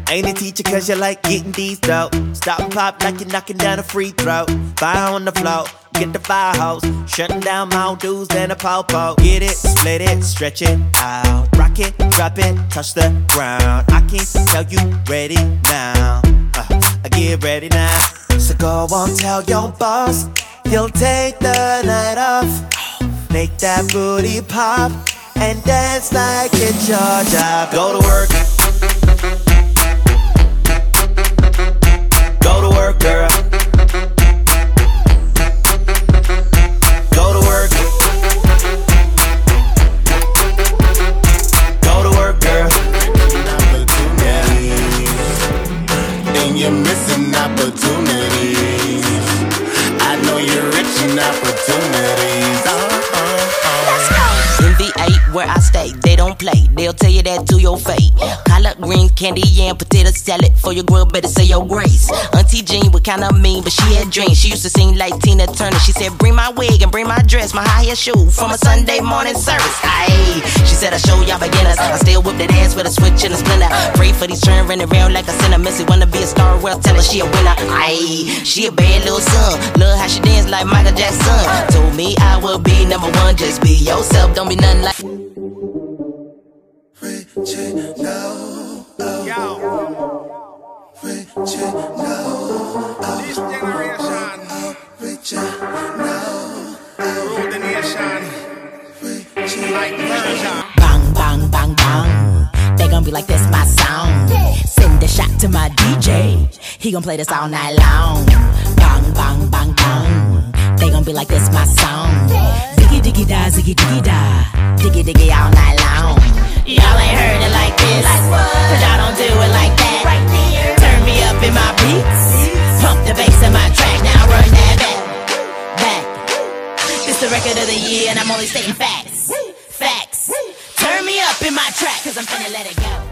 Ain't a teacher cause you like getting these dope. Stop and pop like you're knocking down a free throw. Fire on the floor, get the fire hose. Shutting down Mount Dews and a po-po. Get it, split it, stretch it out. Rock it, drop it, touch the ground. I can tell you ready now. I get ready now. So go on, tell your boss you'll take the night off. Make that booty pop and dance like it's your job. Go to work. Go to work, girl. Go to work. Go to work, girl. Yeah. And you're missing opportunities. I know you're rich in opportunities. MV8 where I stay, they don't play. They'll tell you that to your face. Collard greens, candy, and potato salad. For your grub, better say your grace. Auntie Jean was kinda mean, but she had dreams. She used to sing like Tina Turner. She said, bring my wig and bring my dress, my high heel shoe from a Sunday morning service. Aye, she said, I show y'all beginners. I still whip that ass with a switch and a splinter. Pray for these children running around like a sinner. Missy wanna be a star, well, tell her she a winner. Aye, she a bad little son. Love how she dance like Michael Jackson. Told me I would be number one. Just be yourself, don't be nothing like This generation rule the nation like version. bang, bang, bang, bang. They gon' be like, this my song. Send a shot to my DJ. He gon' play this all night long. Bang, bang, bang, bang. They gon' be like, this my song. Diggy, diggy, da, ziggy, diggy, da. Diggy, diggy all night long. Y'all ain't heard it like this. Cause y'all don't do it like that. Turn me up in my beats. Pump the bass in my track. Now run that back. This the record of the year and I'm only stating facts. Facts. Turn me up in my track cause I'm finna let it go.